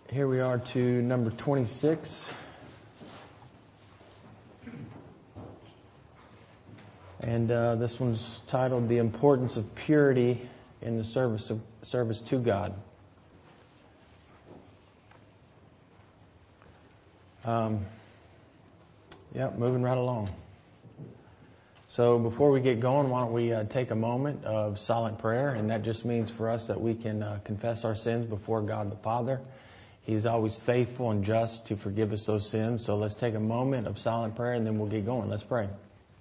Here we are to number 26. And this one's titled The Importance of Purity in the Service to God. Moving right along. So before we get going, why don't we take a moment of silent prayer, and that just means for us that we can confess our sins before God the Father. He's always faithful and just to forgive us those sins. So let's take a moment of silent prayer, and then we'll get going. Let's pray.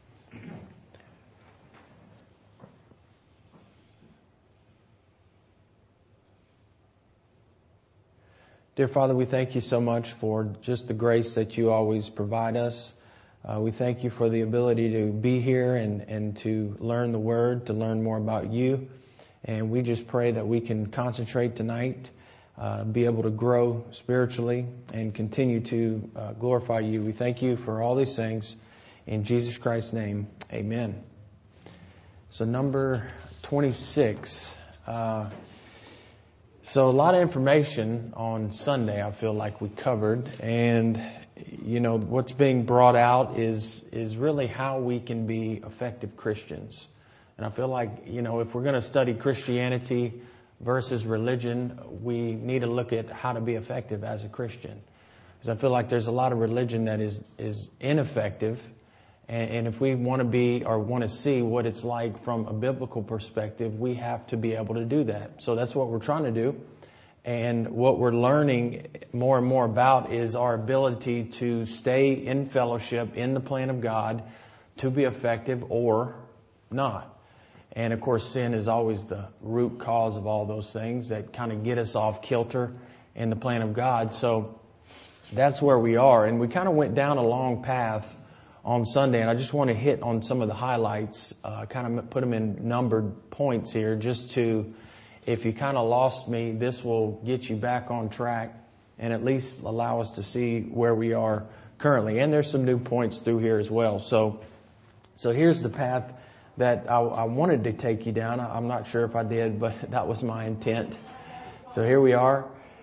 Dear Father, we thank you so much for just the grace that you always provide us. We thank you for the ability to be here and to learn the Word, to learn more about you. And we just pray that we can concentrate tonight, be able to grow spiritually, and continue to glorify you. We thank you for all these things. In Jesus Christ's name, amen. So number 26. So a lot of information on Sunday I feel like we covered, and you know what's being brought out is really how we can be effective Christians. And I feel like, you know, if we're going to study Christianity versus religion, we need to look at how to be effective as a Christian. Because I feel like there's a lot of religion that is ineffective. And if we want to be or want to see what it's like from a biblical perspective, we have to be able to do that. So that's what we're trying to do. And what we're learning more and more about is our ability to stay in fellowship in the plan of God, to be effective or not. And of course, sin is always the root cause of all those things that kind of get us off kilter in the plan of God. So that's where we are. And we kind of went down a long path on Sunday, and I just want to hit on some of the highlights, kind of put them in numbered points here, just to, if you kind of lost me, this will get you back on track and at least allow us to see where we are currently. And there's some new points through here as well. So here's the path that I wanted to take you down. I'm not sure if I did, but that was my intent. So here we are.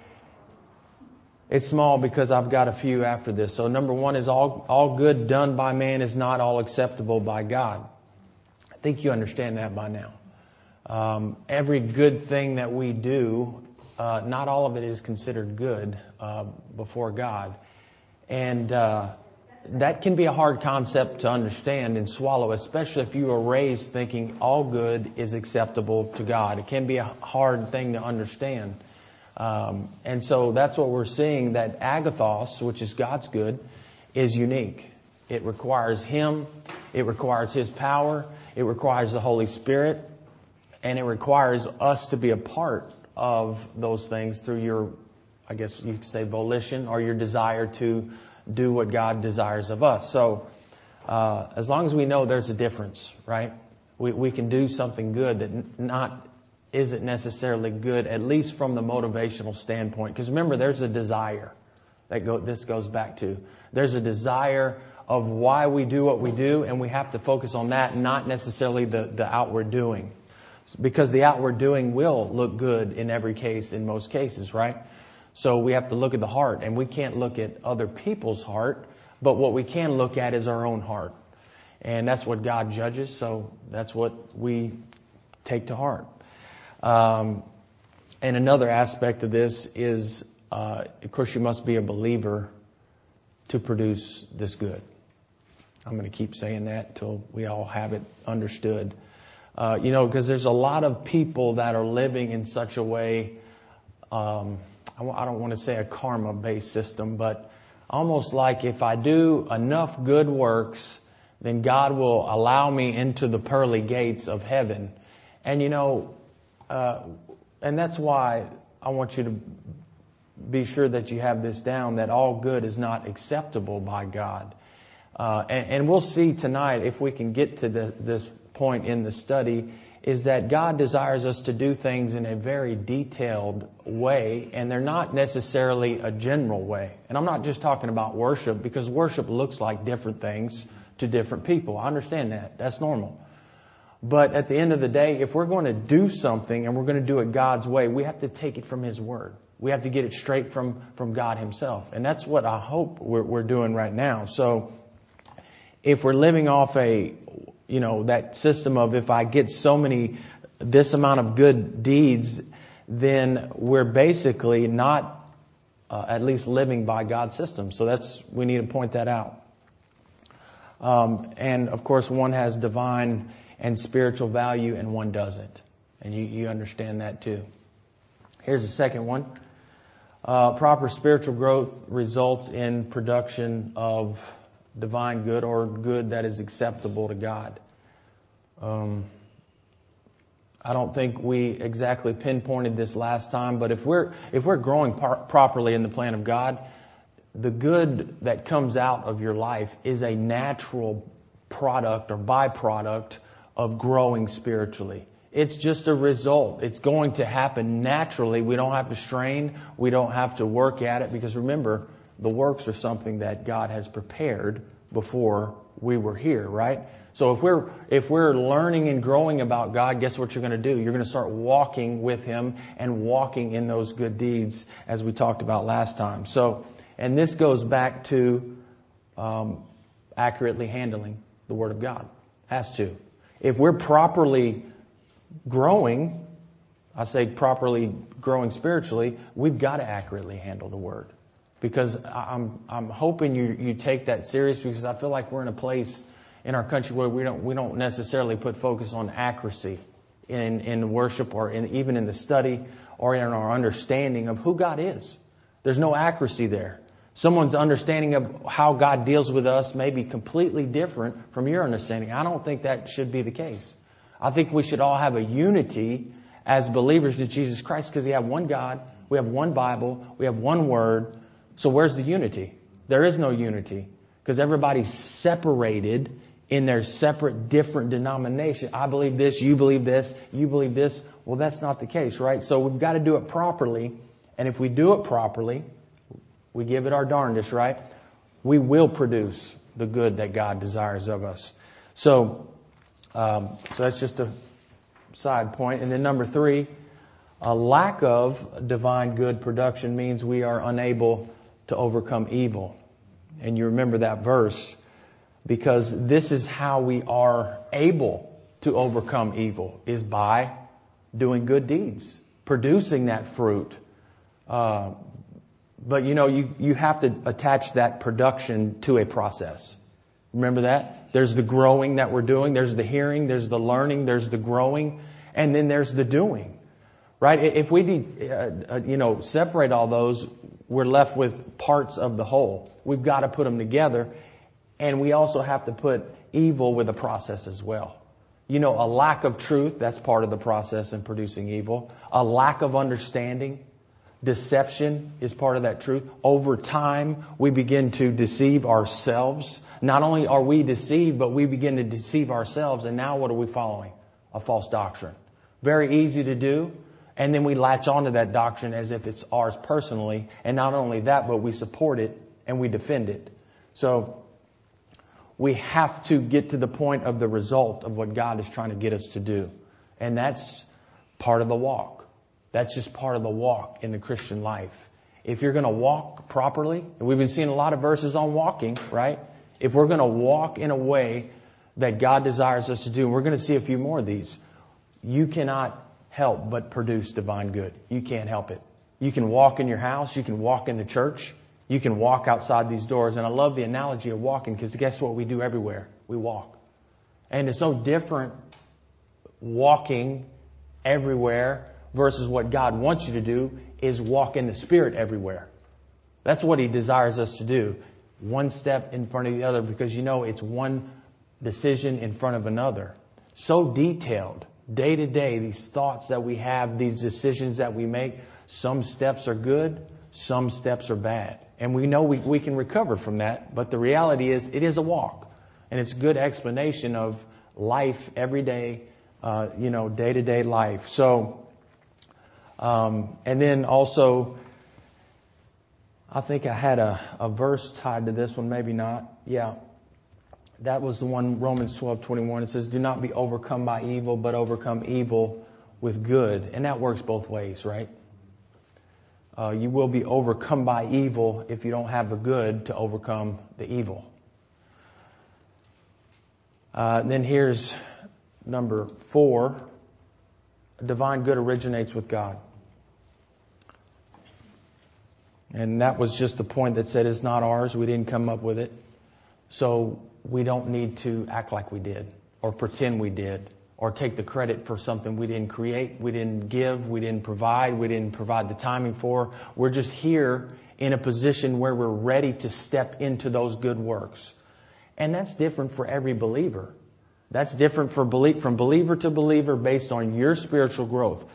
It's small because I've got a few after this. So number one is all good done by man is not all acceptable by God. I think you understand that by now. Every good thing that we do, not all of it is considered good before God. And that can be a hard concept to understand and swallow, especially if you are raised thinking all good is acceptable to God. It can be a hard thing to understand. And so that's what we're seeing, that agathos, which is God's good, is unique. It requires Him. It requires His power. It requires the Holy Spirit. And it requires us to be a part of those things through your, I guess you could say, volition or your desire to do what God desires of us. So as long as we know there's a difference, right? We can do something good that isn't necessarily good, at least from the motivational standpoint. Because remember, there's a desire this goes back to. There's a desire of why we do what we do, and we have to focus on that, not necessarily the outward doing. Because the outward doing will look good in every case, in most cases, right? So we have to look at the heart, and we can't look at other people's heart, but what we can look at is our own heart. And that's what God judges, so that's what we take to heart. And another aspect of this is, of course, you must be a believer to produce this good. I'm going to keep saying that until we all have it understood. Because there's a lot of people that are living in such a way, I don't want to say a karma-based system, but almost like if I do enough good works, then God will allow me into the pearly gates of heaven. And and that's why I want you to be sure that you have this down, that all good is not acceptable by God. And we'll see tonight, if we can get to this point in the study, is that God desires us to do things in a very detailed way, and they're not necessarily a general way. And I'm not just talking about worship, because worship looks like different things to different people. I understand that. That's normal. But at the end of the day, if we're going to do something and we're going to do it God's way, we have to take it from His Word. We have to get it straight from God Himself. And that's what I hope we're doing right now. So if we're living off that system of if I get this amount of good deeds, then we're basically not at least living by God's system. So we need to point that out. And of course, one has divine and spiritual value and one doesn't. And you understand that too. Here's the second one. Proper spiritual growth results in production of divine good or good that is acceptable to God. I don't think we exactly pinpointed this last time, but if we're growing properly in the plan of God, the good that comes out of your life is a natural product or byproduct of growing spiritually. It's just a result. It's going to happen naturally. We don't have to strain. We don't have to work at it because remember, the works are something that God has prepared before we were here, right? So if we're learning and growing about God, guess what you're going to do? You're going to start walking with Him and walking in those good deeds as we talked about last time. So, and this goes back to accurately handling the Word of God. Has to. If we're properly growing, I say properly growing spiritually, we've got to accurately handle the Word. Because I'm hoping you take that serious because I feel like we're in a place in our country where we don't necessarily put focus on accuracy in worship or even in the study or in our understanding of who God is. There's no accuracy there. Someone's understanding of how God deals with us may be completely different from your understanding. I don't think that should be the case. I think we should all have a unity as believers to Jesus Christ because we have one God, we have one Bible, we have one Word. So where's the unity? There is no unity because everybody's separated in their separate, different denomination. I believe this, you believe this, you believe this. Well, that's not the case, right? So we've got to do it properly. And if we do it properly, we give it our darndest, right? We will produce the good that God desires of us. So that's just a side point. And then number 3, a lack of divine good production means we are unable to overcome evil. And you remember that verse because this is how we are able to overcome evil is by doing good deeds, producing that fruit. But you have to attach that production to a process. Remember that? There's the growing that we're doing. There's the hearing. There's the learning. There's the growing. And then there's the doing. Right? If we separate all those, we're left with parts of the whole. We've got to put them together. And we also have to put evil with a process as well. A lack of truth, that's part of the process in producing evil. A lack of understanding. Deception is part of that truth. Over time, we begin to deceive ourselves. Not only are we deceived, but we begin to deceive ourselves. And now what are we following? A false doctrine. Very easy to do. And then we latch onto that doctrine as if it's ours personally. And not only that, but we support it and we defend it. So we have to get to the point of the result of what God is trying to get us to do. And that's part of the walk. That's just part of the walk in the Christian life. If you're going to walk properly, and we've been seeing a lot of verses on walking, right? If we're going to walk in a way that God desires us to do, and we're going to see a few more of these, you cannot help but produce divine good. You can't help it. You can walk in your house. You can walk in the church. You can walk outside these doors. And I love the analogy of walking because guess what we do everywhere? We walk. And it's no different walking everywhere versus what God wants you to do is walk in the Spirit everywhere. That's what He desires us to do. One step in front of the other because it's one decision in front of another. So detailed, day to day, these thoughts that we have, these decisions that we make, some steps are good, some steps are bad. And we know we can recover from that, but the reality is it is a walk. And it's a good explanation of life every day, day-to-day life. So, and then also, I think I had a verse tied to this one, maybe not. Yeah. That was the one, Romans 12:21. It says, do not be overcome by evil, but overcome evil with good. And that works both ways, right? You will be overcome by evil if you don't have the good to overcome the evil. Then here's number 4. Divine good originates with God. And that was just the point that said it's not ours. We didn't come up with it. So we don't need to act like we did or pretend we did or take the credit for something we didn't create, we didn't give, we didn't provide the timing for. We're just here in a position where we're ready to step into those good works. And that's different for every believer. That's different from believer to believer based on your spiritual growth.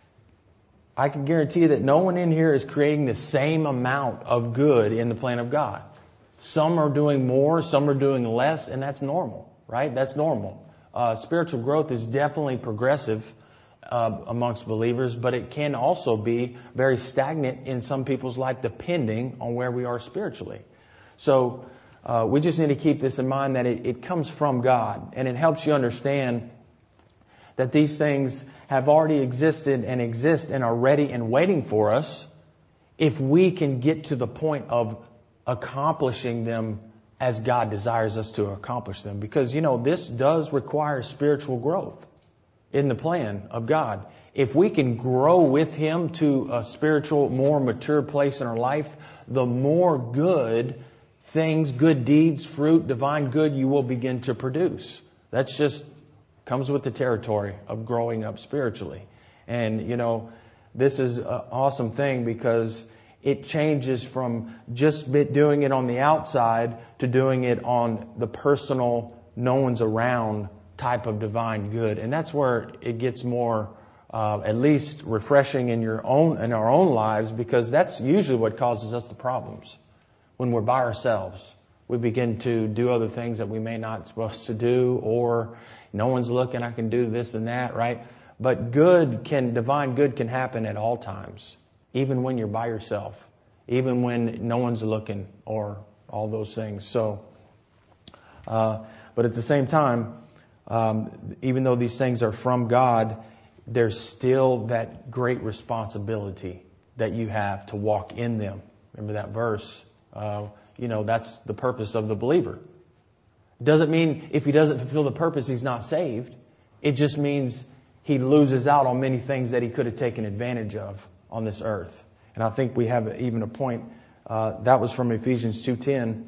I can guarantee you that no one in here is creating the same amount of good in the plan of God. Some are doing more, some are doing less, and that's normal, right? That's normal. Spiritual growth is definitely progressive amongst believers, but it can also be very stagnant in some people's life depending on where we are spiritually. So we just need to keep this in mind that it comes from God, and it helps you understand that these things have already existed and exist and are ready and waiting for us if we can get to the point of accomplishing them as God desires us to accomplish them. Because, this does require spiritual growth in the plan of God. If we can grow with Him to a spiritual, more mature place in our life, the more good things, good deeds, fruit, divine good you will begin to produce. That's just comes with the territory of growing up spiritually. And, this is an awesome thing because it changes from just doing it on the outside to doing it on the personal, no one's around type of divine good. And that's where it gets more, at least refreshing in our own lives, because that's usually what causes us the problems. When we're by ourselves, we begin to do other things that we may not supposed to do, or no one's looking, I can do this and that, right? But divine good can happen at all times, even when you're by yourself, even when no one's looking, or all those things. So, but at the same time, even though these things are from God, there's still that great responsibility that you have to walk in them. Remember that verse? That's the purpose of the believer. Doesn't mean if he doesn't fulfill the purpose, he's not saved. It just means he loses out on many things that he could have taken advantage of on this earth. And I think we have even a point, that was from Ephesians 2:10.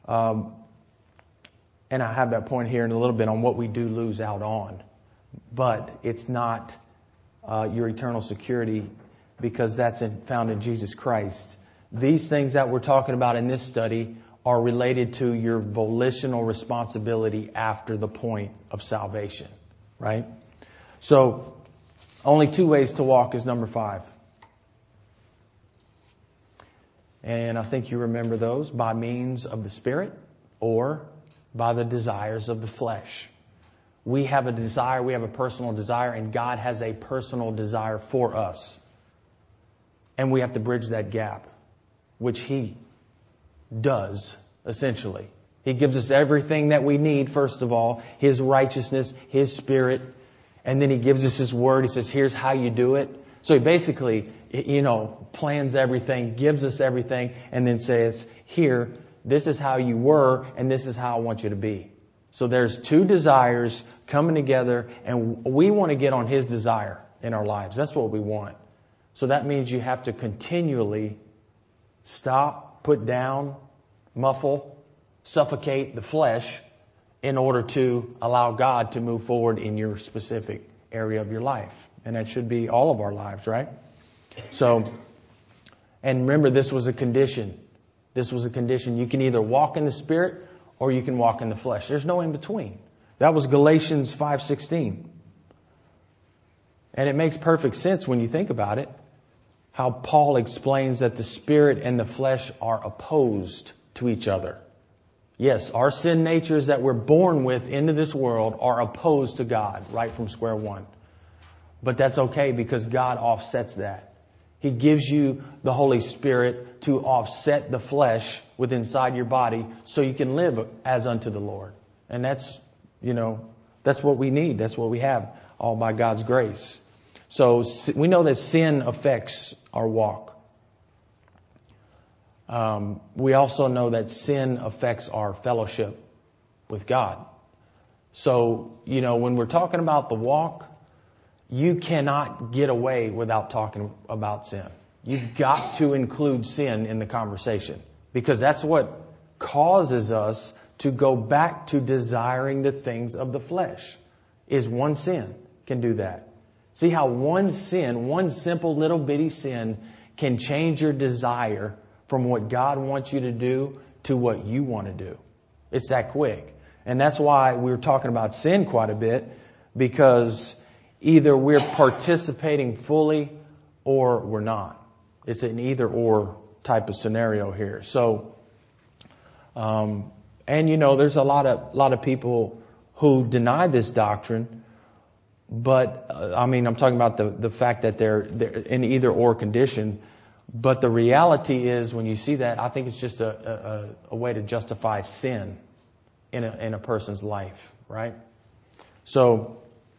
And I have that point here in a little bit on what we do lose out on. But it's not your eternal security, because that's found in Jesus Christ. These things that we're talking about in this study are related to your volitional responsibility after the point of salvation, right? So, only 2 ways to walk is number 5. And I think you remember those: by means of the Spirit or by the desires of the flesh. We have a desire, we have a personal desire, and God has a personal desire for us. And we have to bridge that gap, which He does, essentially. He gives us everything that we need, first of all, His righteousness, His Spirit, and then He gives us His Word. He says, here's how you do it. So He basically, plans everything, gives us everything, and then says, here, this is how you were, and this is how I want you to be. So there's 2 desires coming together, and we want to get on His desire in our lives. That's what we want. So that means you have to continually stop, put down, muffle, suffocate the flesh in order to allow God to move forward in your specific area of your life. And that should be all of our lives, right? So, and remember, this was a condition. This was a condition. You can either walk in the Spirit or you can walk in the flesh. There's no in between. That was Galatians 5:16. And it makes perfect sense when you think about it, how Paul explains that the Spirit and the flesh are opposed to each other. Yes, our sin natures that we're born with into this world are opposed to God right from square one. But that's okay, because God offsets that. He gives you the Holy Spirit to offset the flesh within inside your body so you can live as unto the Lord. And that's what we need. That's what we have, all by God's grace. So we know that sin affects our walk. We also know that sin affects our fellowship with God. So, when we're talking about the walk, you cannot get away without talking about sin. You've got to include sin in the conversation, because that's what causes us to go back to desiring the things of the flesh. Is one sin can do that. See how one sin, one simple little bitty sin, can change your desire from what God wants you to do to what you want to do. It's that quick. And that's why we were talking about sin quite a bit, because either we're participating fully or we're not. It's an either or type of scenario here. So, and there's a lot of people who deny this doctrine, but I'm talking about the fact that they're in either or condition. But the reality is, when you see that, I think it's just a way to justify sin in a person's life, right? So,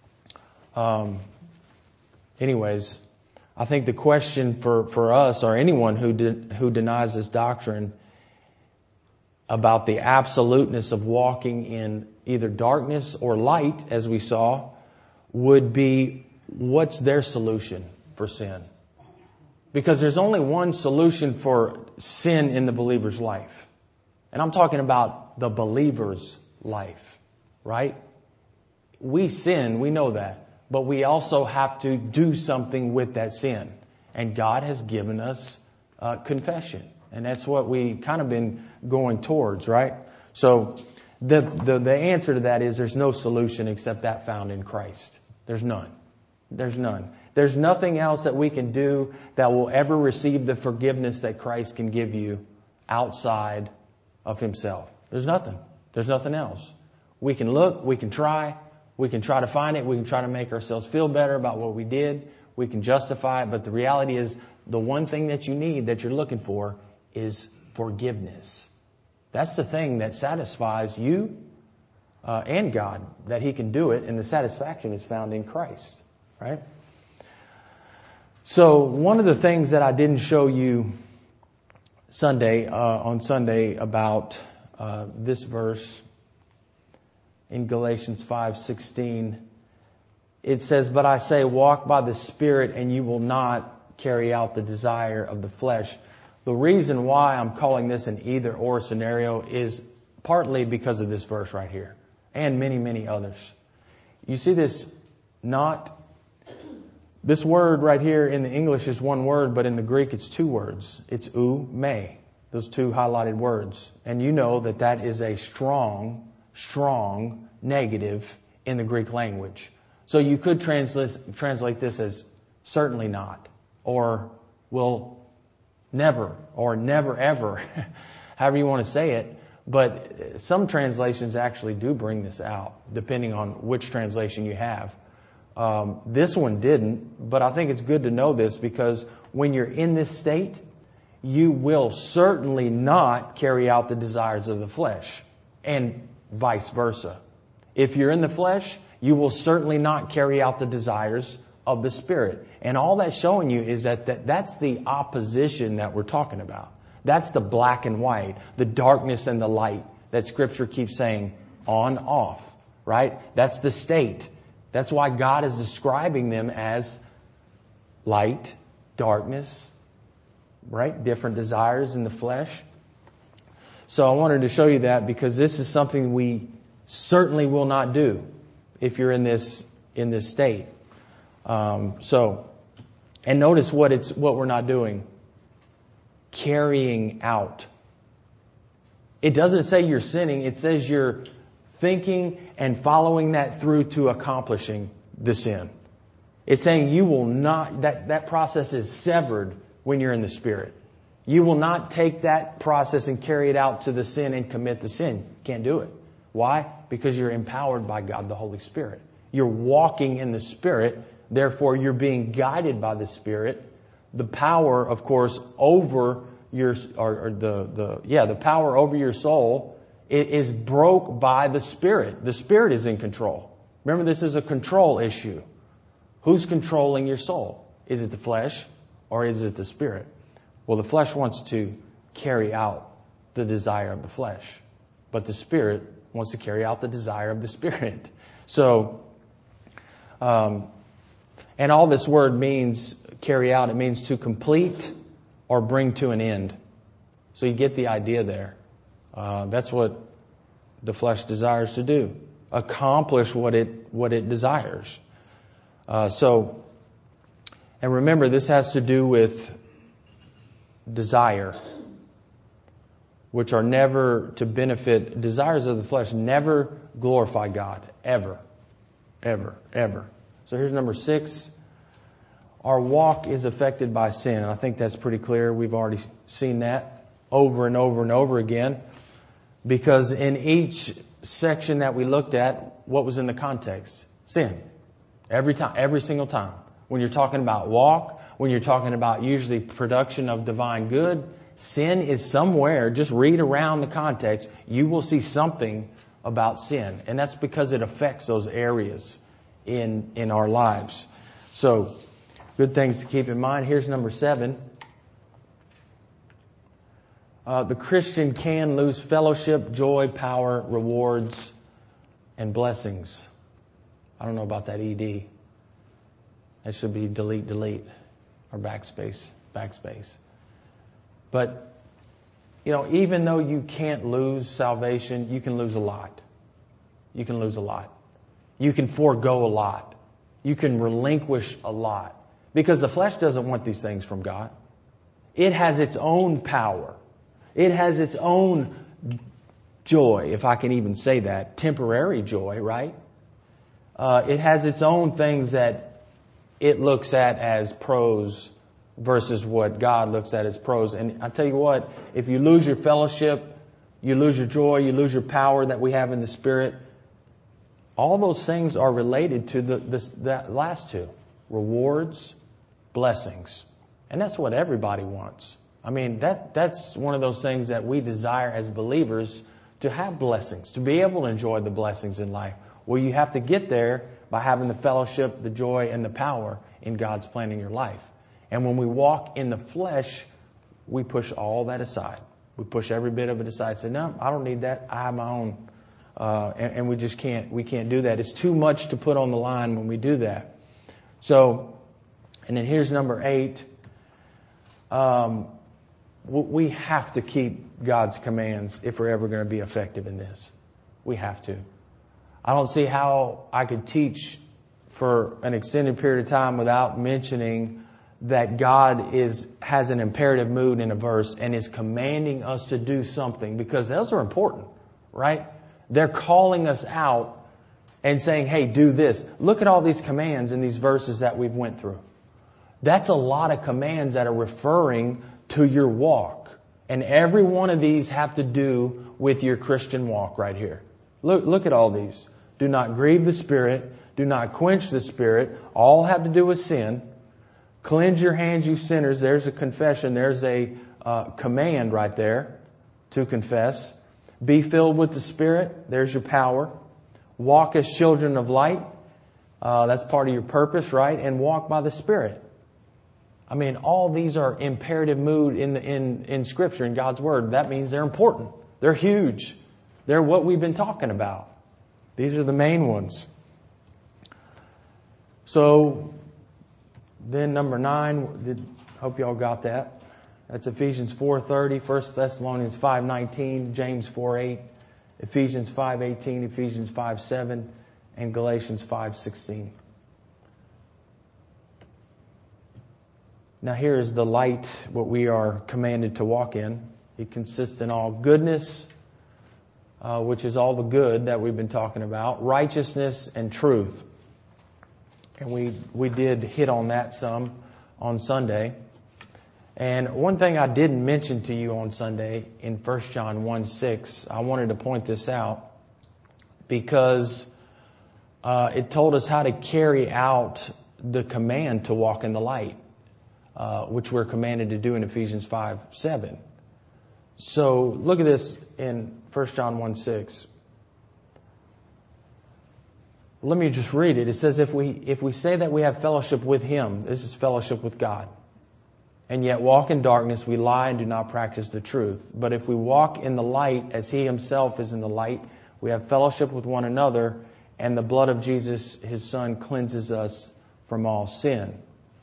anyways, I think the question for us, or anyone who denies this doctrine about the absoluteness of walking in either darkness or light, as we saw, would be, what's their solution for sin? Because there's only one solution for sin in the believer's life. And I'm talking about the believer's life, right? We sin, we know that. But we also have to do something with that sin. And God has given us confession. And that's what we kind of been going towards, right? So the answer to that is, there's no solution except that found in Christ. There's none. There's none. There's nothing else that we can do that will ever receive the forgiveness that Christ can give you outside of Himself. There's nothing. There's nothing else. We can look, we can try to find it, we can try to make ourselves feel better about what we did, we can justify it, but the reality is, the one thing that you need, that you're looking for, is forgiveness. That's the thing that satisfies you and God, that He can do it, and the satisfaction is found in Christ, right? So one of the things that I didn't show you on Sunday about this verse in Galatians 5:16, it says, "But I say, walk by the Spirit, and you will not carry out the desire of the flesh." The reason why I'm calling this an either-or scenario is partly because of this verse right here, and many, many others. You see this this word right here in the English is one word, but in the Greek it's two words. It's ou, me, those two highlighted words. And you know that is a strong negative in the Greek language. So you could translate this as certainly not, or will never, or never ever, however you want to say it. But some translations actually do bring this out, depending on which translation you have. This one didn't, but I think it's good to know this, because when you're in this state, you will certainly not carry out the desires of the flesh, and vice versa. If you're in the flesh, you will certainly not carry out the desires of the Spirit. And all that's showing you is that's the opposition that we're talking about. That's the black and white, the darkness and the light that Scripture keeps saying on, off, right? That's the state. That's why God is describing them as light, darkness, right? Different desires in the flesh. So I wanted to show you that, because this is something we certainly will not do if you're in this state. And notice what we're not doing. Carrying out. It doesn't say you're sinning. It says you're thinking and following that through to accomplishing the sin. It's saying you will not, that process is severed when you're in the Spirit. You will not take that process and carry it out to the sin and commit the sin. Can't do it. Why? Because you're empowered by God the Holy Spirit. You're walking in the Spirit. Therefore, you're being guided by the Spirit. The power, of course, over your, the power over your soul it is broke by the Spirit. The Spirit is in control. Remember, this is a control issue. Who's controlling your soul? Is it the flesh or is it the Spirit? Well, the flesh wants to carry out the desire of the flesh, but the Spirit wants to carry out the desire of the Spirit. So, and all this word means carry out. It means to complete or bring to an end. So you get the idea there. That's what the flesh desires to do. Accomplish what it desires. And remember, this has to do with desire, which are never to benefit. Desires of the flesh never glorify God. Ever. Ever. Ever. So here's number 6. Our walk is affected by sin. And I think that's pretty clear. We've already seen that over and over and over again. Because in each section that we looked at, what was in the context? Sin. Every time, every single time. When you're talking about walk, when you're talking about usually production of divine good, sin is somewhere. Just read around the context. You will see something about sin. And that's because it affects those areas in our lives. So, good things to keep in mind. Here's number 7. The Christian can lose fellowship, joy, power, rewards, and blessings. I don't know about that ED. That should be delete, or backspace. But, even though you can't lose salvation, you can lose a lot. You can lose a lot. You can forego a lot. You can relinquish a lot. Because the flesh doesn't want these things from God. It has its own power. It has its own joy, if I can even say that. Temporary joy, right? It has its own things that it looks at as pros versus what God looks at as pros. And I tell you what, if you lose your fellowship, you lose your joy, you lose your power that we have in the Spirit, all those things are related to that last two. Rewards, blessings. And that's what everybody wants. I mean, that's one of those things that we desire as believers, to have blessings, to be able to enjoy the blessings in life. Well, you have to get there by having the fellowship, the joy, and the power in God's plan in your life. And when we walk in the flesh, we push all that aside. We push every bit of it aside. Say, no, I don't need that. I have my own. And we just can't do that. It's too much to put on the line when we do that. So, and then here's number 8. We have to keep God's commands if we're ever going to be effective in this. We have to. I don't see how I could teach for an extended period of time without mentioning that God has an imperative mood in a verse and is commanding us to do something, because those are important, right? They're calling us out and saying, hey, do this. Look at all these commands in these verses that we've went through. That's a lot of commands that are referring to your walk. And every one of these have to do with your Christian walk right here. Look at all these. Do not grieve the Spirit. Do not quench the Spirit. All have to do with sin. Cleanse your hands, you sinners. There's a confession. There's a command right there to confess. Be filled with the Spirit. There's your power. Walk as children of light. That's part of your purpose, right? And walk by the Spirit. I mean, all these are imperative mood in Scripture, in God's Word. That means they're important. They're huge. They're what we've been talking about. These are the main ones. So, then number 9, hope you all got that. That's Ephesians 4:30, 1 Thessalonians 5:19, James 4:8, Ephesians 5:18, Ephesians 5:7, and Galatians 5:16. Now here is the light, what we are commanded to walk in. It consists in all goodness, which is all the good that we've been talking about, righteousness and truth. And we did hit on that some on Sunday. And one thing I didn't mention to you on Sunday in 1 John 1:6, I wanted to point this out because it told us how to carry out the command to walk in the light, which we're commanded to do in Ephesians 5:7. So look at this in 1 John 1:6. Let me just read it. It says, if we say that we have fellowship with Him, this is fellowship with God, and yet walk in darkness, we lie and do not practice the truth. But if we walk in the light as He Himself is in the light, we have fellowship with one another, and the blood of Jesus, His Son, cleanses us from all sin.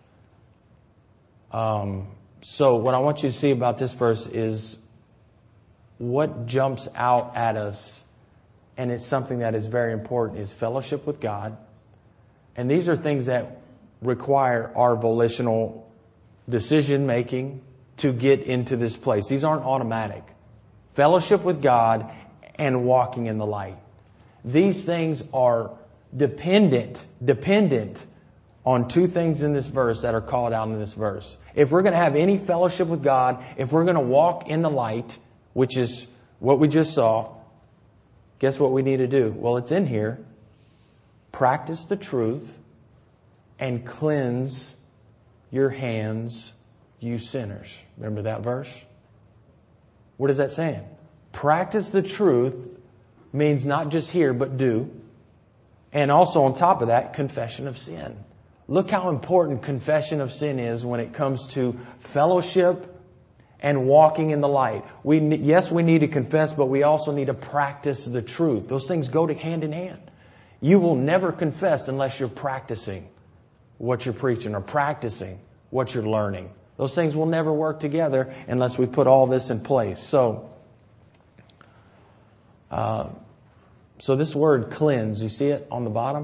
So what I want you to see about this verse is what jumps out at us, and it's something that is very important, is fellowship with God. And these are things that require our volitional decision making to get into this place. These aren't automatic. Fellowship with God and walking in the light. These things are dependent on two things in this verse that are called out in this verse. If we're going to have any fellowship with God, if we're going to walk in the light, which is what we just saw, guess what we need to do? Well, it's in here. Practice the truth and cleanse your hands, you sinners. Remember that verse? What is that saying? Practice the truth means not just hear, but do. And also on top of that, confession of sin. Look how important confession of sin is when it comes to fellowship and walking in the light. Yes, we need to confess, but we also need to practice the truth. Those things go hand in hand. You will never confess unless you're practicing what you're preaching or practicing what you're learning. Those things will never work together unless we put all this in place. So this word cleanse, you see it on the bottom?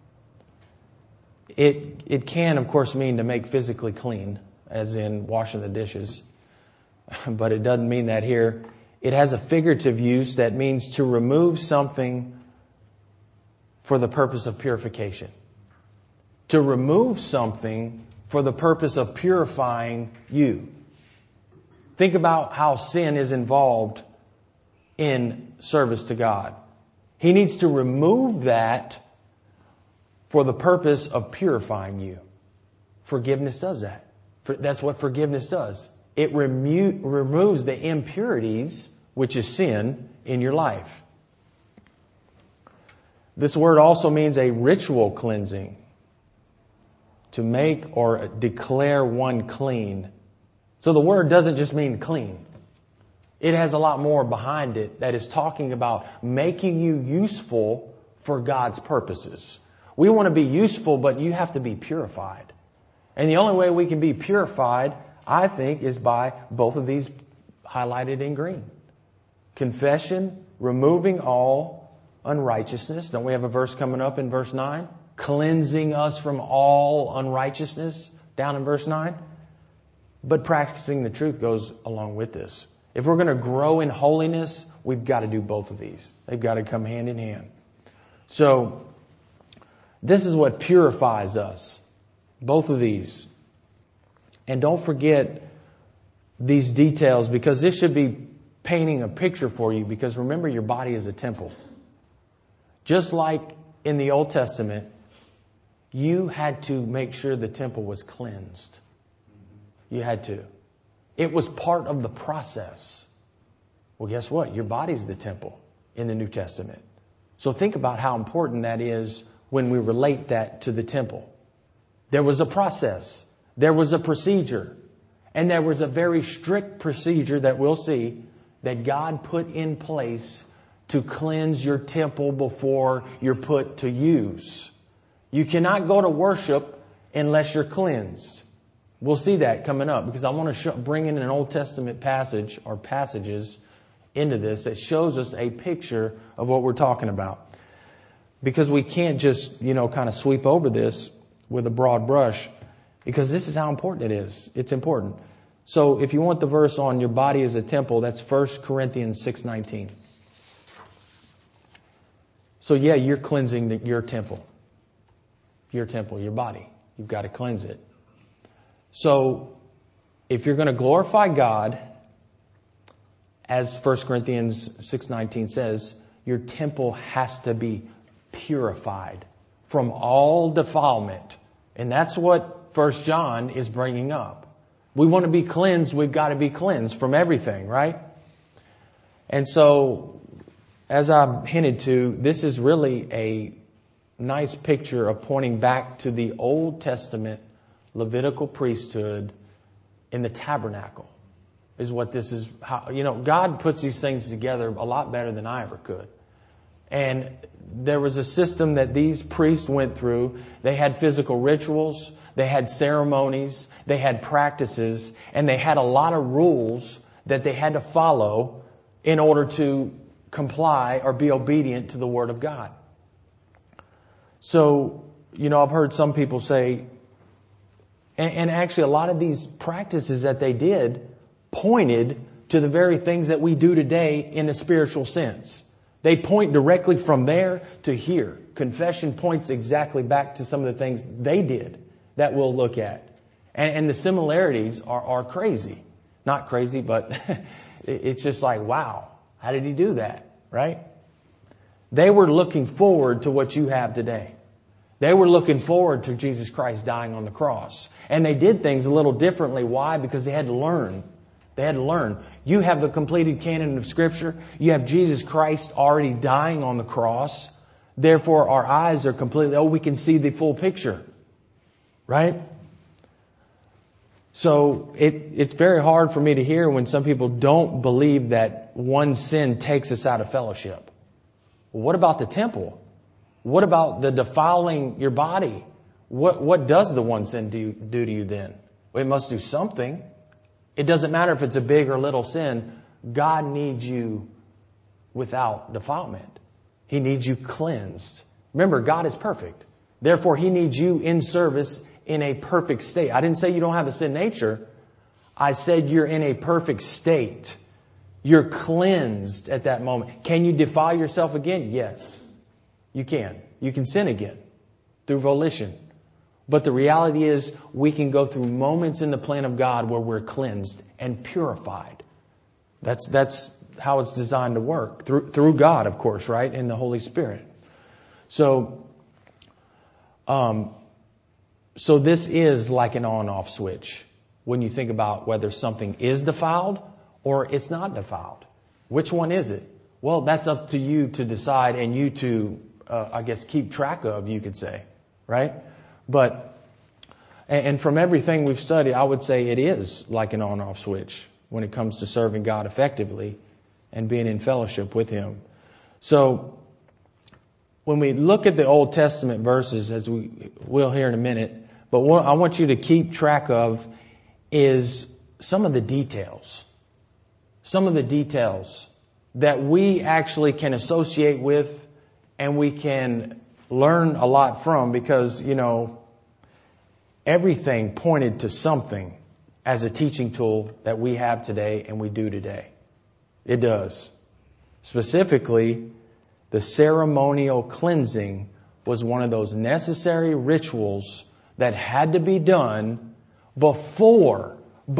It can, of course, mean to make physically clean, as in washing the dishes. But it doesn't mean that here. It has a figurative use that means to remove something for the purpose of purification. To remove something for the purpose of purifying you. Think about how sin is involved in service to God. He needs to remove that for the purpose of purifying you. Forgiveness does that. That's what forgiveness does. It removes the impurities, which is sin, in your life. This word also means a ritual cleansing. To make or declare one clean. So the word doesn't just mean clean. It has a lot more behind it that is talking about making you useful for God's purposes. We want to be useful, but you have to be purified. And the only way we can be purified, I think, is by both of these highlighted in green. Confession, removing all unrighteousness. Don't we have a verse coming up in verse 9? Cleansing us from all unrighteousness, down in verse 9. But practicing the truth goes along with this. If we're going to grow in holiness, we've got to do both of these. They've got to come hand in hand. So, this is what purifies us. Both of these. And don't forget these details, because this should be painting a picture for you, because remember, your body is a temple. Just like in the Old Testament, you had to make sure the temple was cleansed. You had to. It was part of the process. Well, guess what? Your body's the temple in the New Testament. So think about how important that is when we relate that to the temple. There was a process. There was a procedure. And there was a very strict procedure that we'll see that God put in place to cleanse your temple before you're put to use. You cannot go to worship unless you're cleansed. We'll see that coming up, because I want to bring in an Old Testament passage or passages into this that shows us a picture of what we're talking about. Because we can't just, kind of sweep over this with a broad brush, because this is how important it is. It's important. So if you want the verse on your body as a temple, that's 1 Corinthians 6:19. So yeah, you're cleansing your temple. Your temple, your body. You've got to cleanse it. So if you're going to glorify God, as 1 Corinthians 6:19 says, your temple has to be purified from all defilement. And that's what 1 John is bringing up. We want to be cleansed, we've got to be cleansed from everything, right? And so, as I hinted to, this is really a nice picture of pointing back to the Old Testament Levitical priesthood in the tabernacle, is what this is. How, God puts these things together a lot better than I ever could. And there was a system that these priests went through. They had physical rituals, they had ceremonies, they had practices, and they had a lot of rules that they had to follow in order to comply or be obedient to the Word of God. So, I've heard some people say, and actually a lot of these practices that they did pointed to the very things that we do today in a spiritual sense. They point directly from there to here. Confession points exactly back to some of the things they did that we'll look at. And the similarities are crazy. Not crazy, but it's just like, wow, how did he do that? Right? They were looking forward to what you have today. They were looking forward to Jesus Christ dying on the cross. And they did things a little differently. Why? Because they had to learn. They had to learn. You have the completed canon of Scripture. You have Jesus Christ already dying on the cross. Therefore, our eyes are completely, we can see the full picture. Right? So it's very hard for me to hear when some people don't believe that one sin takes us out of fellowship. Well, what about the temple? What about the defiling your body? What does the one sin do to you then? Well, it must do something. It doesn't matter if it's a big or little sin. God needs you without defilement. He needs you cleansed. Remember, God is perfect. Therefore, He needs you in service in a perfect state. I didn't say you don't have a sin nature. I said you're in a perfect state. You're cleansed at that moment. Can you defile yourself again? Yes, you can. You can sin again through volition. But the reality is we can go through moments in the plan of God where we're cleansed and purified. That's how it's designed to work. Through God, of course, right? In the Holy Spirit. So this is like an on-off switch when you think about whether something is defiled or it's not defiled. Which one is it? Well, that's up to you to decide and you to, keep track of, you could say. Right? But, and from everything we've studied, I would say it is like an on-off switch when it comes to serving God effectively and being in fellowship with Him. So, when we look at the Old Testament verses, as we will here in a minute, but what I want you to keep track of is some of the details. Some of the details that we actually can associate with and we can learn a lot from because, everything pointed to something as a teaching tool that we have today and we do today. It does. Specifically, the ceremonial cleansing was one of those necessary rituals that had to be done before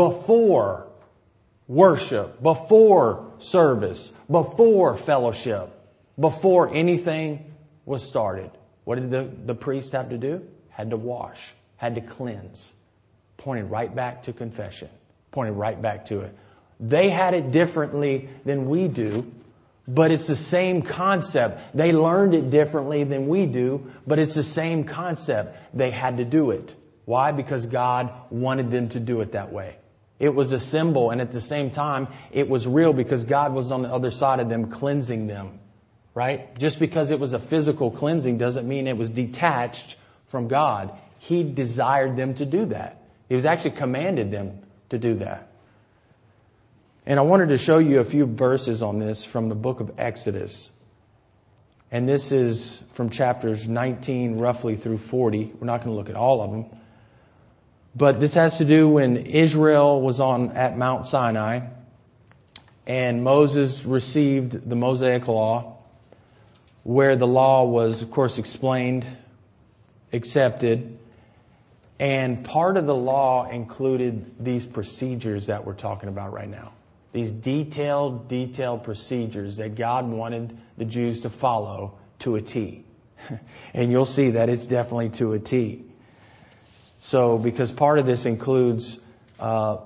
worship, before service, before fellowship, before anything was started. What did the priest have to do? Had to wash, had to cleanse. Pointed right back to confession. Pointed right back to it. They had it differently than we do, but it's the same concept. They learned it differently than we do, but it's the same concept. They had to do it. Why? Because God wanted them to do it that way. It was a symbol, and at the same time, it was real because God was on the other side of them cleansing them. Right? Just because it was a physical cleansing doesn't mean it was detached from God. He desired them to do that. He was actually commanded them to do that. And I wanted to show you a few verses on this from the book of Exodus. And this is from chapters 19 roughly through 40. We're not going to look at all of them. But this has to do when Israel was at Mount Sinai and Moses received the Mosaic Law, where the law was, of course, explained, accepted. And part of the law included these procedures that we're talking about right now. These detailed procedures that God wanted the Jews to follow to a T. And you'll see that it's definitely to a T. So, because part of this includes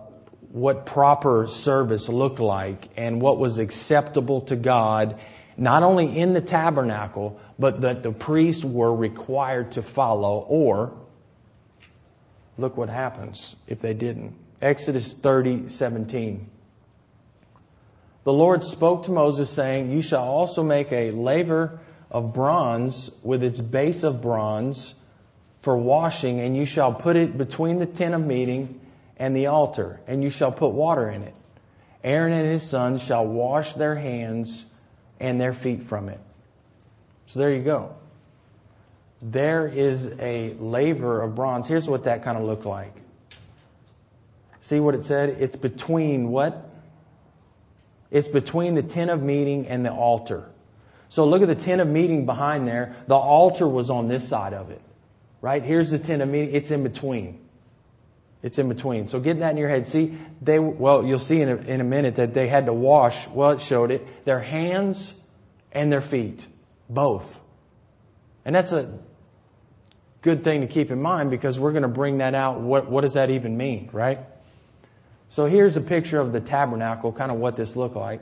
what proper service looked like and what was acceptable to God, not only in the tabernacle, but that the priests were required to follow, or look what happens if they didn't. Exodus 30:17. The Lord spoke to Moses, saying, You shall also make a laver of bronze with its base of bronze for washing, and you shall put it between the tent of meeting and the altar, and you shall put water in it. Aaron and his sons shall wash their hands and their feet from it. So there you go. There is a laver of bronze. Here's what that kind of looked like. See what it said? It's between what? It's between the tent of meeting and the altar. So look at the tent of meeting behind there. The altar was on this side of it. Right? Here's the tent of meeting. It's in between. It's in between. So get that in your head. See, you'll see in a minute that they had to wash, it showed it, their hands and their feet. Both. And that's a good thing to keep in mind, because we're going to bring that out. What does that even mean, right? So here's a picture of the tabernacle, kind of what this looked like.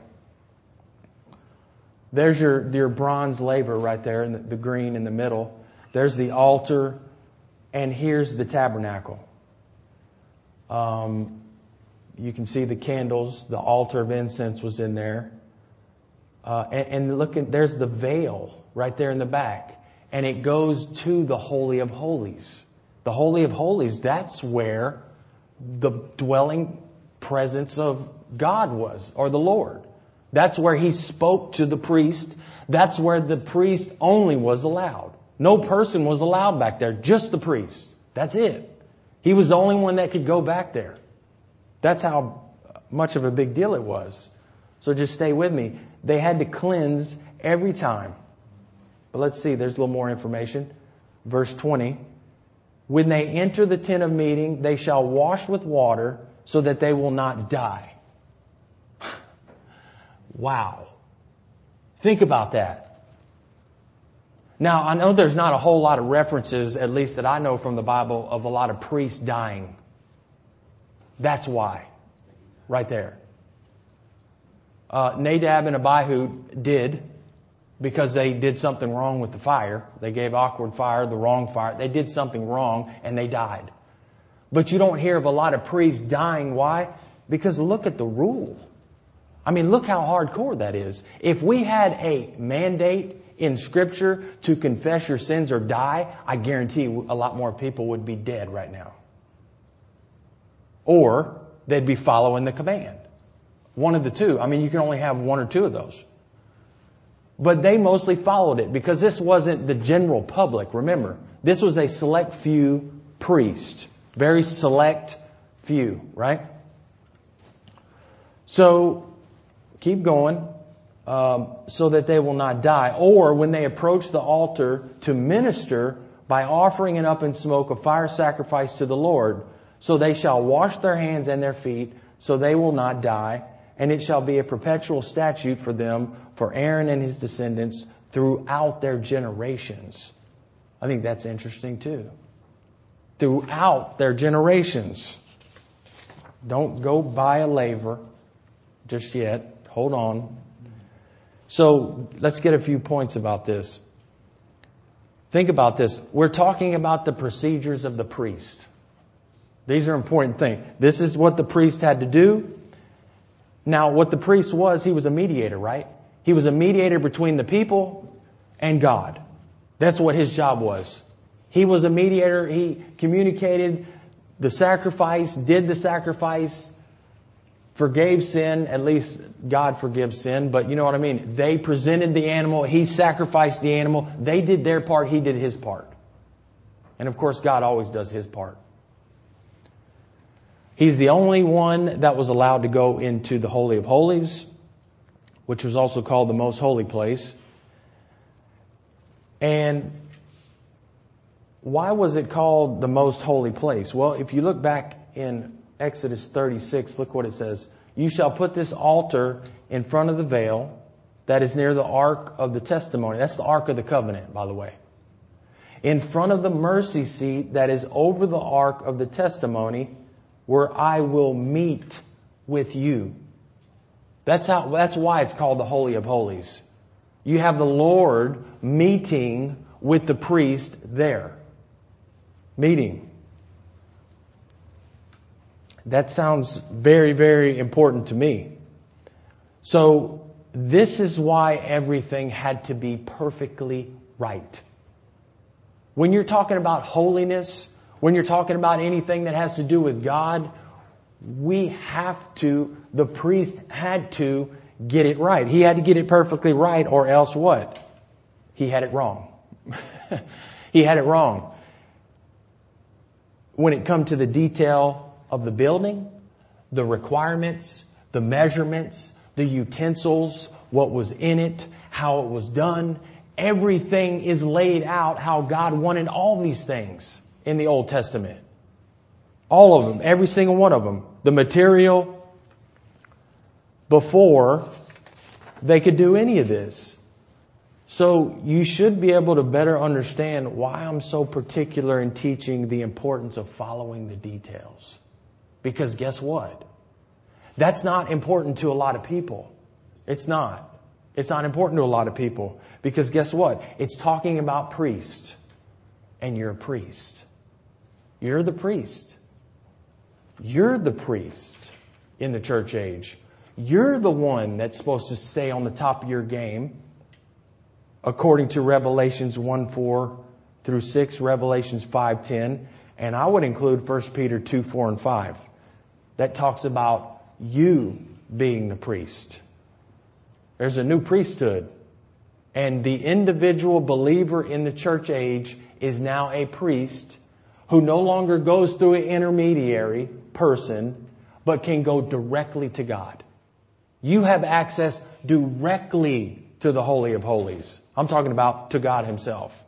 There's your bronze laver right there, in the green in the middle. There's the altar, and here's the tabernacle. You can see the candles. The altar of incense was in there. And look, there's the veil right there in the back. And it goes to the Holy of Holies. The Holy of Holies, that's where the dwelling presence of God was, or the Lord. That's where He spoke to the priest. That's where the priest only was allowed. No person was allowed back there, just the priest. That's it. He was the only one that could go back there. That's how much of a big deal it was. So just stay with me. They had to cleanse every time. But let's see, there's a little more information. Verse 20. When they enter the tent of meeting, they shall wash with water so that they will not die. Wow. Think about that. Now, I know there's not a whole lot of references, at least that I know from the Bible, of a lot of priests dying. That's why. Right there. Nadab and Abihu did, because they did something wrong with the fire. They gave awkward fire, the wrong fire. They did something wrong and they died. But you don't hear of a lot of priests dying. Why? Because look at the rule. I mean, look how hardcore that is. If we had a mandate in Scripture to confess your sins or die, I guarantee a lot more people would be dead right now. Or they'd be following the command. One of the two. I mean, you can only have one or two of those. But they mostly followed it because this wasn't the general public. Remember, this was a select few priests. Very select few, right? So, keep going. So that they will not die. Or when they approach the altar to minister by offering it up in smoke, a fire sacrifice to the Lord. So they shall wash their hands and their feet, so they will not die. And it shall be a perpetual statute for them, for Aaron and his descendants throughout their generations. I think that's interesting too. Throughout their generations. Don't go buy a laver just yet. Hold on. So let's get a few points about this. Think about this. We're talking about the procedures of the priest. These are important things. This is what the priest had to do. Now, what the priest was, he was a mediator, right? He was a mediator between the people and God. That's what his job was. He was a mediator. He communicated the sacrifice, did the sacrifice, forgave sin. At least God forgives sin, but you know what I mean. They presented the animal. He sacrificed the animal. They did their part. He did his part. And of course, God always does his part. He's the only one that was allowed to go into the Holy of Holies, which was also called the Most Holy Place. And why was it called the Most Holy Place? Well, if you look back in Exodus 36, look what it says. You shall put this altar in front of the veil that is near the Ark of the Testimony. That's the Ark of the Covenant, by the way. In front of the mercy seat that is over the Ark of the Testimony, where I will meet with you. That's why it's called the Holy of Holies. You have the Lord meeting with the priest there. Meeting. That sounds very, very important to me. So this is why everything had to be perfectly right. When you're talking about holiness, when you're talking about anything that has to do with God, the priest had to get it right. He had to get it perfectly right, or else what? He had it wrong. He had it wrong. When it come to the detail of the building, the requirements, the measurements, the utensils, what was in it, how it was done, everything is laid out how God wanted all these things in the Old Testament. All of them, every single one of them. The material before they could do any of this. So you should be able to better understand why I'm so particular in teaching the importance of following the details. Because guess what? That's not important to a lot of people. It's not. It's not important to a lot of people. Because guess what? It's talking about priest. And you're a priest. You're the priest. You're the priest in the church age. You're the one that's supposed to stay on the top of your game. According to Revelations 1:4 through 6, Revelations 5:10, and I would include 1 Peter 2:4 and 5. That talks about you being the priest. There's a new priesthood. And the individual believer in the church age is now a priest who no longer goes through an intermediary person, but can go directly to God. You have access directly to the Holy of Holies. I'm talking about to God Himself.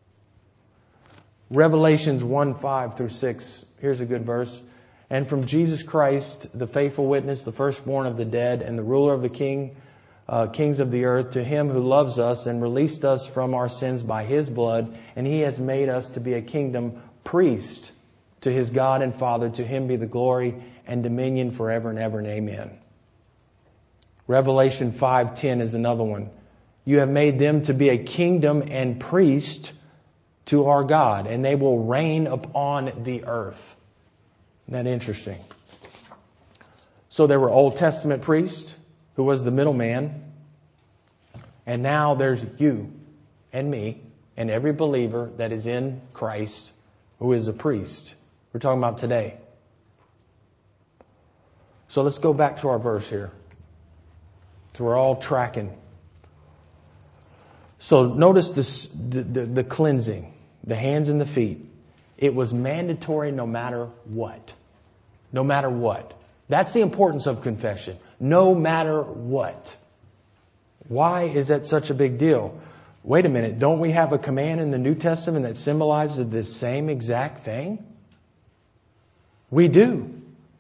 Revelations 1:5 through 6. Here's a good verse. And from Jesus Christ, the faithful witness, the firstborn of the dead, and the ruler of the kings of the earth, to Him who loves us and released us from our sins by His blood, and He has made us to be a kingdom priest to His God and Father. To Him be the glory and dominion forever and ever, and amen. Revelation 5:10 is another one. You have made them to be a kingdom and priest to our God, and they will reign upon the earth. Isn't that interesting? So there were Old Testament priests, who was the middleman, and now there's you and me and every believer that is in Christ who is a priest. We're talking about today. So let's go back to our verse here. So we're all tracking. So notice this, the cleansing, the hands and the feet. It was mandatory no matter what. No matter what. That's the importance of confession. No matter what. Why is that such a big deal? Wait a minute. Don't we have a command in the New Testament that symbolizes this same exact thing? We do.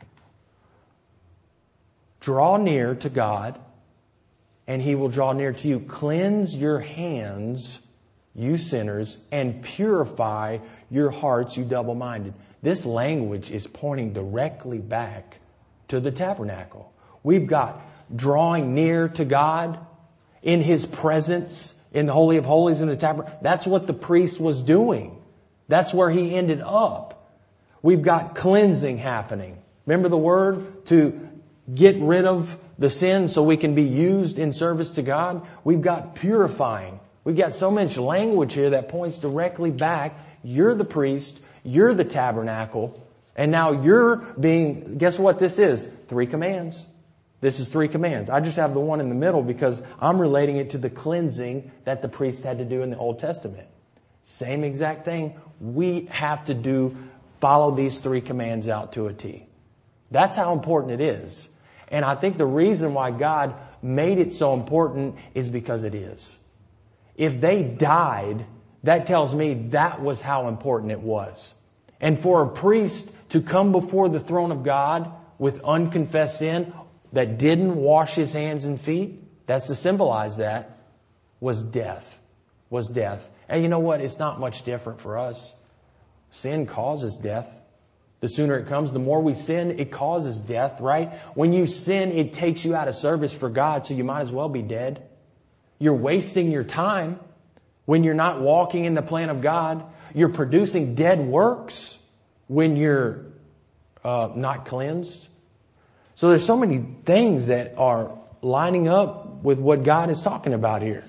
Draw near to God, and He will draw near to you. Cleanse your hands, you sinners, and purify your hearts, you double-minded. This language is pointing directly back to the tabernacle. We've got drawing near to God in His presence in the Holy of Holies in the tabernacle. That's what the priest was doing. That's where he ended up. We've got cleansing happening. Remember the word? To get rid of the sin so we can be used in service to God. We've got purifying. We've got so much language here that points directly back. You're the priest. You're the tabernacle. And now you're being, guess what this is? 3 commands. This is 3 commands. I just have the one in the middle because I'm relating it to the cleansing that the priest had to do in the Old Testament. Same exact thing. We have to do, follow these 3 commands out to a T. That's how important it is. And I think the reason why God made it so important is because it is. If they died, that tells me that was how important it was. And for a priest to come before the throne of God with unconfessed sin that didn't wash his hands and feet, that's to symbolize that, was death. Was death. And you know what? It's not much different for us. Sin causes death. The sooner it comes, the more we sin, it causes death, right? When you sin, it takes you out of service for God, so you might as well be dead. You're wasting your time when you're not walking in the plan of God. You're producing dead works when you're not cleansed. So there's so many things that are lining up with what God is talking about here.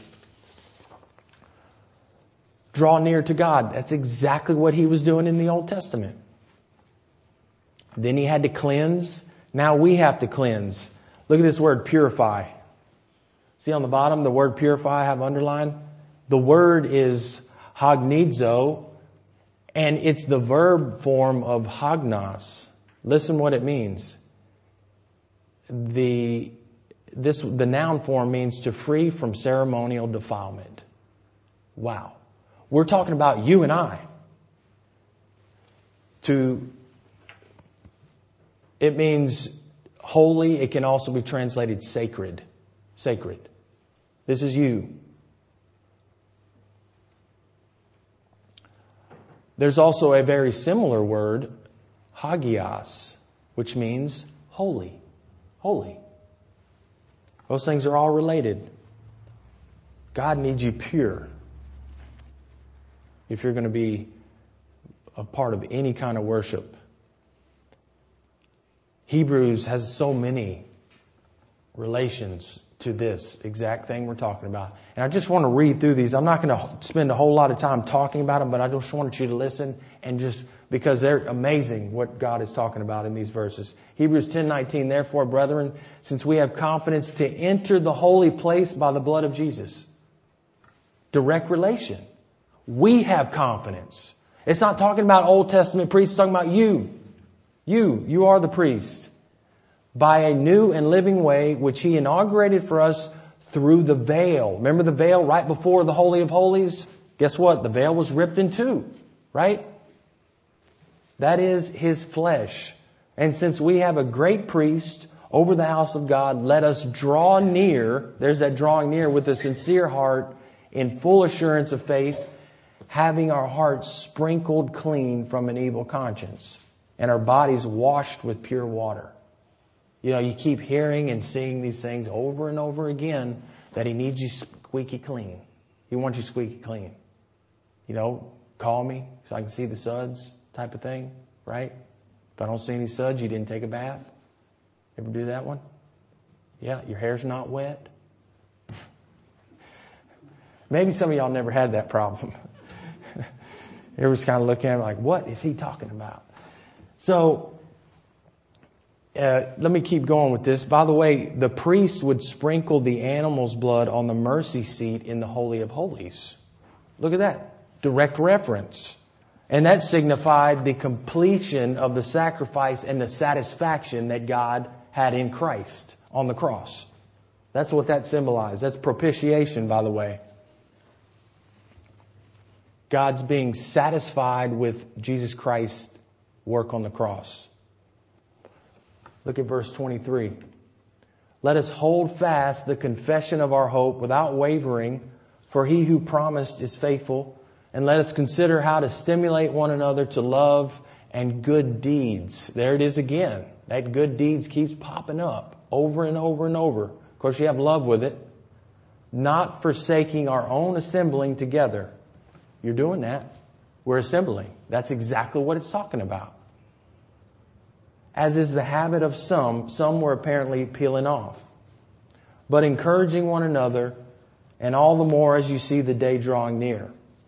Draw near to God. That's exactly what He was doing in the Old Testament. Then He had to cleanse. Now we have to cleanse. Look at this word, purify. See on the bottom, the word purify I have underlined. The word is hagnizo, and it's the verb form of hagnos. Listen what it means. The noun form means to free from ceremonial defilement. Wow. We're talking about you and I. It means holy. It can also be translated sacred. Sacred. This is you. There's also a very similar word, hagios, which means holy. Holy. Those things are all related. God needs you pure if you're going to be a part of any kind of worship. Hebrews has so many relations to this exact thing we're talking about. And I just want to read through these. I'm not going to spend a whole lot of time talking about them, but I just wanted you to listen and just because they're amazing what God is talking about in these verses. Hebrews 10:19, therefore, brethren, since we have confidence to enter the holy place by the blood of Jesus. Direct relation. We have confidence. It's not talking about Old Testament priests, it's talking about you. You are the priest. By a new and living way, which He inaugurated for us through the veil. Remember the veil right before the Holy of Holies? Guess what? The veil was ripped in two, right? That is His flesh. And since we have a great priest over the house of God, let us draw near. There's that drawing near with a sincere heart in full assurance of faith, having our hearts sprinkled clean from an evil conscience and our bodies washed with pure water. You know, you keep hearing and seeing these things over and over again that He needs you squeaky clean. He wants you squeaky clean. You know, call me so I can see the suds type of thing, right? If I don't see any suds, you didn't take a bath. Ever do that one? Yeah, your hair's not wet. Maybe some of y'all never had that problem. Everyone's kind of looking at me like, what is he talking about? So, let me keep going with this. By the way, the priest would sprinkle the animal's blood on the mercy seat in the Holy of Holies. Look at that. Direct reference. And that signified the completion of the sacrifice and the satisfaction that God had in Christ on the cross. That's what that symbolized. That's propitiation, by the way. God's being satisfied with Jesus Christ's work on the cross. Look at verse 23. Let us hold fast the confession of our hope without wavering, for He who promised is faithful. And let us consider how to stimulate one another to love and good deeds. There it is again. That good deeds keeps popping up over and over and over. Of course, you have love with it. Not forsaking our own assembling together. You're doing that. We're assembling. That's exactly what it's talking about. As is the habit of some were apparently peeling off. But encouraging one another, and all the more as you see the day drawing near.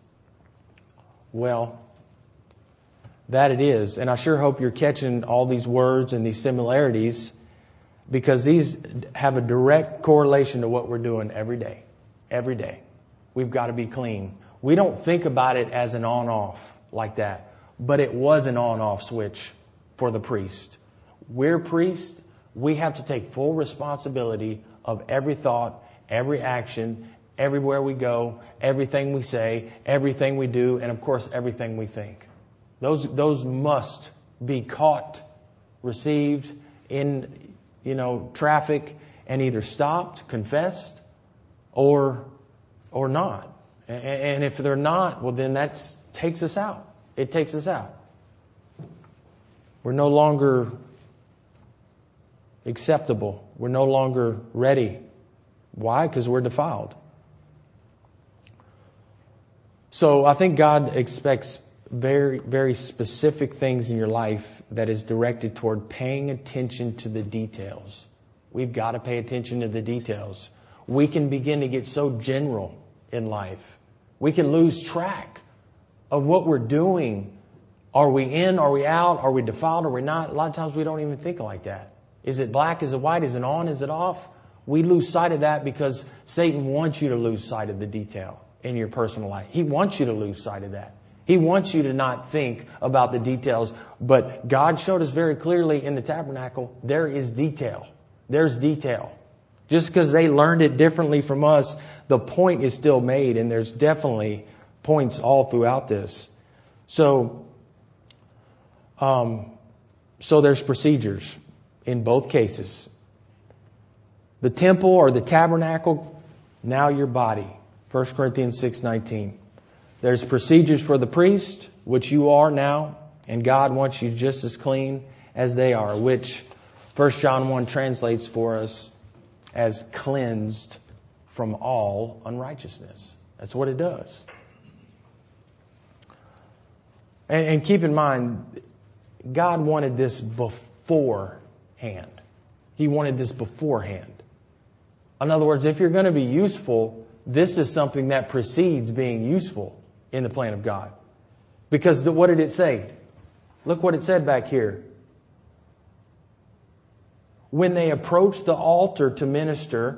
Well, that it is. And I sure hope you're catching all these words and these similarities, because these have a direct correlation to what we're doing every day. Every day. We've got to be clean. We don't think about it as an on-off like that. But it was an on-off switch for the priest. We're priests. We have to take full responsibility of every thought, every action, everywhere we go, everything we say, everything we do, and of course everything we think. Those must be caught, received in, traffic, and either stopped, confessed, or not. And if they're not, well then that takes us out. It takes us out. We're no longer acceptable. We're no longer ready. Why? Because we're defiled. So I think God expects very, very specific things in your life that is directed toward paying attention to the details. We've got to pay attention to the details. We can begin to get so general in life. We can lose track of what we're doing. Are we in? Are we out? Are we defiled? Are we not? A lot of times we don't even think like that. Is it black? Is it white? Is it on? Is it off? We lose sight of that because Satan wants you to lose sight of the detail in your personal life. He wants you to lose sight of that. He wants you to not think about the details. But God showed us very clearly in the tabernacle, there is detail. There's detail. Just because they learned it differently from us, the point is still made. And there's definitely points all throughout this. So there's procedures in both cases. The temple or the tabernacle, now your body. 1 Corinthians 6:19. There's procedures for the priest, which you are now, and God wants you just as clean as they are, which 1 John 1 translates for us as cleansed from all unrighteousness. That's what it does. And keep in mind, God wanted this beforehand. He wanted this beforehand. In other words, if you're going to be useful, this is something that precedes being useful in the plan of God. Because what did it say? Look what it said back here. When they approached the altar to minister.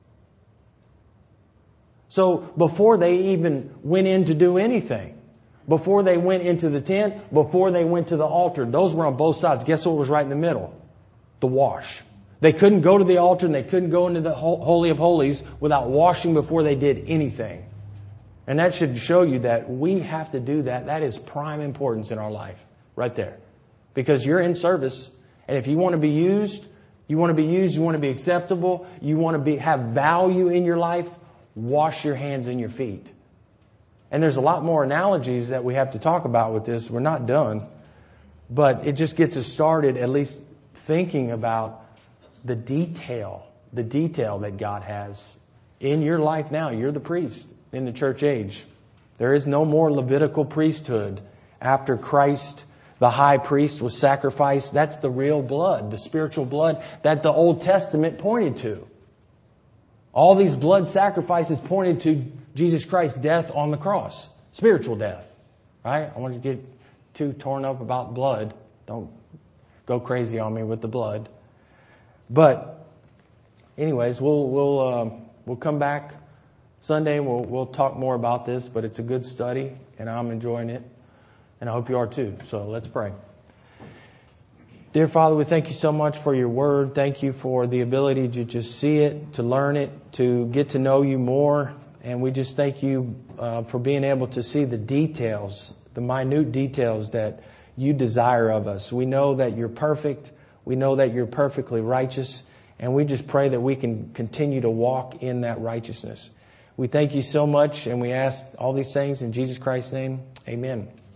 So before they even went in to do anything, before they went into the tent, before they went to the altar, those were on both sides. Guess what was right in the middle? The wash. They couldn't go to the altar and they couldn't go into the Holy of Holies without washing before they did anything. And that should show you that we have to do that. That is prime importance in our life. Right there. Because you're in service. And if you want to be used, you want to be acceptable, you want to have value in your life, wash your hands and your feet. And there's a lot more analogies that we have to talk about with this. We're not done. But it just gets us started at least thinking about the detail that God has in your life now. You're the priest in the church age. There is no more Levitical priesthood after Christ, the high priest, was sacrificed. That's the real blood, the spiritual blood that the Old Testament pointed to. All these blood sacrifices pointed to Jesus Christ's death on the cross. Spiritual death. Right? I want you to get too torn up about blood. Don't go crazy on me with the blood. But anyways, we'll come back Sunday. We'll talk more about this, but it's a good study and I'm enjoying it. And I hope you are too. So let's pray. Dear Father, we thank you so much for your word. Thank you for the ability to just see it, to learn it, to get to know you more. And we just thank you for being able to see the details, the minute details that you desire of us. We know that you're perfect. We know that you're perfectly righteous. And we just pray that we can continue to walk in that righteousness. We thank you so much, and we ask all these things in Jesus Christ's name. Amen.